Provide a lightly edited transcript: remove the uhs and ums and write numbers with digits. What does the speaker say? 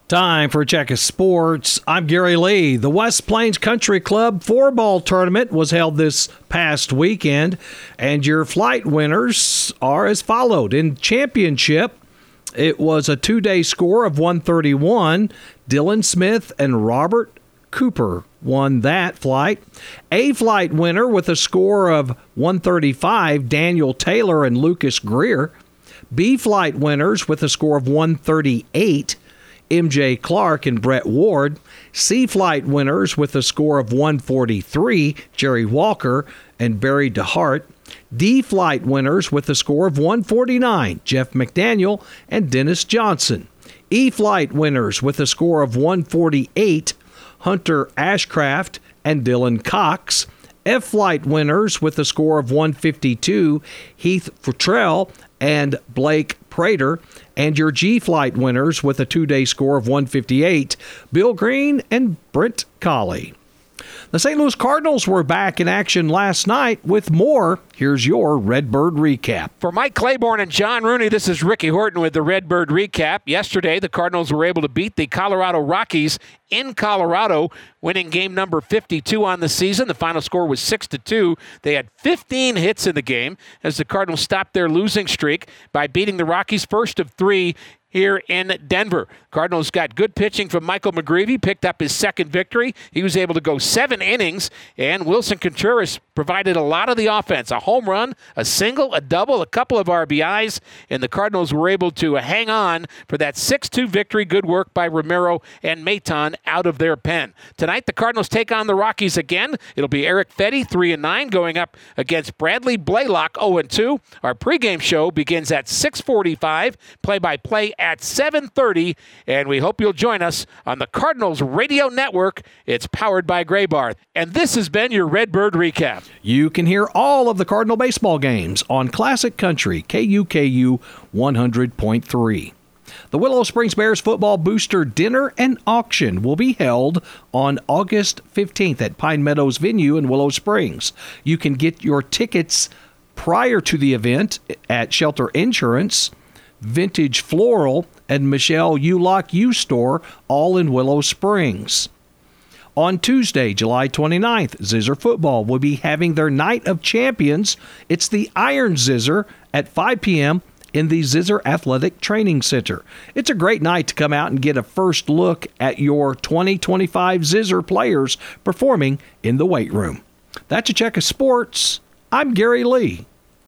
Time for a check of sports. I'm Gary Lee. The West Plains Country Club Floorball Tournament was held this past weekend, and your flight winners are as followed. In championship, it was a two-day score of 131. Dylan Smith and Robert Cooper won that flight. A flight winner with a score of 135, Daniel Taylor and Lucas Greer. B flight winners with a score of 138, MJ Clark and Brett Ward. C flight winners with a score of 143, Jerry Walker and Barry DeHart. D flight winners with a score of 149, Jeff McDaniel and Dennis Johnson. E flight winners with a score of 148, Hunter Ashcraft and Dylan Cox. F flight winners with a score of 152, Heath Futrell and Blake Prater. And your G flight winners with a two-day score of 158, Bill Green and Brent Colley. The St. Louis Cardinals were back in action last night with more. Here's your Redbird recap. For Mike Claiborne and John Rooney, this is Ricky Horton with the Redbird recap. Yesterday, the Cardinals were able to beat the Colorado Rockies in Colorado, winning game number 52 on the season. The final score was 6-2. They had 15 hits in the game as the Cardinals stopped their losing streak by beating the Rockies first of three here in Denver. Cardinals got good pitching from Michael McGreevy, picked up his second victory. He was able to go 7 innings, and Wilson Contreras provided a lot of the offense. A home run, a single, a double, a couple of RBIs, and the Cardinals were able to hang on for that 6-2 victory. Good work by Romero and Maton out of their pen. Tonight, the Cardinals take on the Rockies again. It'll be Eric Fetty, 3-9, going up against Bradley Blaylock, 0-2. Our pregame show begins at 6:45, play-by-play at 7:30, and we hope you'll join us on the Cardinals Radio Network. It's powered by Graybar. And this has been your Redbird Recap. You can hear all of the Cardinal baseball games on Classic Country, KUKU 100.3. The Willow Springs Bears Football Booster Dinner and Auction will be held on August 15th at Pine Meadows Venue in Willow Springs. You can get your tickets prior to the event at Shelter Insurance, Vintage Floral, and Michelle Ulock U-Store, all in Willow Springs. On Tuesday, July 29th, Zizzer Football will be having their Night of Champions. It's the Iron Zizzer at 5 p.m. in the Zizzer Athletic Training Center. It's a great night to come out and get a first look at your 2025 Zizzer players performing in the weight room. That's a check of sports. I'm Gary Lee.